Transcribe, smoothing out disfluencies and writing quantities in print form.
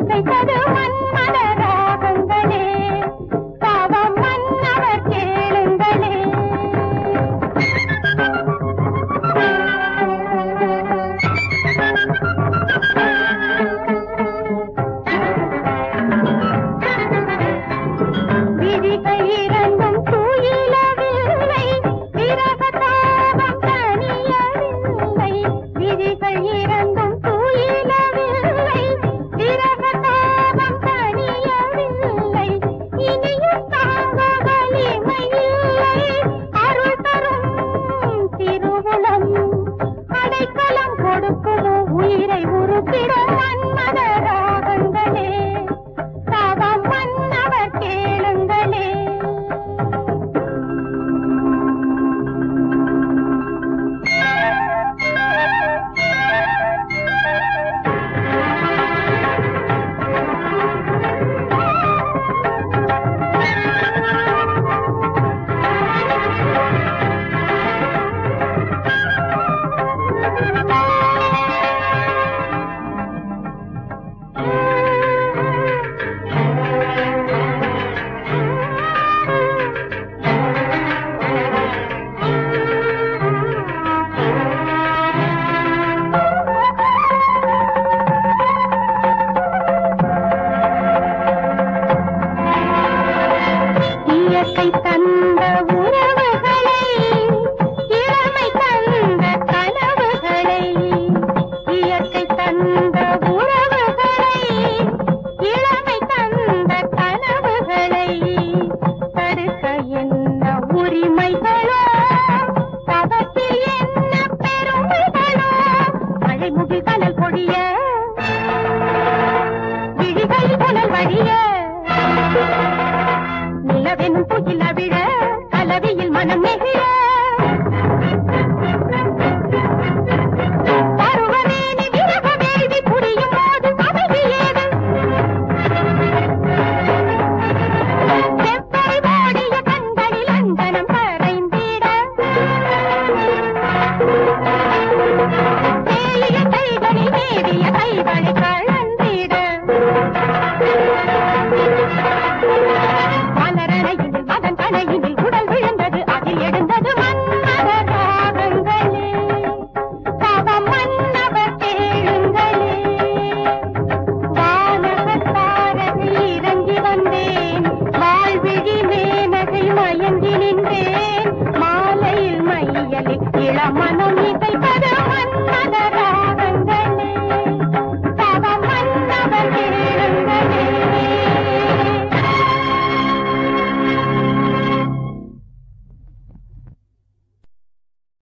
இசைத்தது மன்மத ராகங்களே, பாவம் மன்னவர் கேளுங்களே. விழிகள் இரண்டும் தூயிலவில்லை, விரக தாபம் தனியவில்லை. விழிகள் இரண்டும் தூயிலவில்லை, விரக தாபம் தனியவில்லை. இனியும் தாங்க வலிமையில்லை, அருள் தரும் திருவுளம் அடைக்கலம் கொடுக்குமோ உயிரை உருப்பிடும் மன்மத ராகங்களே, தாவம் மன்னவர் கேளுங்களே. இயற்கை தந்த உறவுகளை, இளமை தந்த கனவுகளை, இயற்கை தந்த உறவுகளை, இளமை தந்த கனவுகளை தடுக்க என்ன உரிமைகளோ, தவத்தில் என்ன பெருமைகளோ. மழைமுகி கனல் பொழிய, விழிகளில் புனல் வழிய, நிலவெனும் புகில விழ, கலவியில் மனம் நெகிழ. பருவமேனி விரக வேள்வி புரியும் போது அமைதி ஏது? செவ்வரை ஓடிய கண்களில் அஞ்சனம் கரைந்திட, தேலிய கைகளில் மேவிய கைகளை கழந்திட. மலரணையில் மதன் கணையில் உடல் விழுந்தது, அதில் எழுந்தது மன்மத ராகங்களே, பாவம் மன்னவர் கேளுங்களே. வானகத்தாரகை இறங்கி வந்தேன், வாழ்விழி மேனகை மயங்கி நின்றேன். மாலையில் மையலில் இளமனம்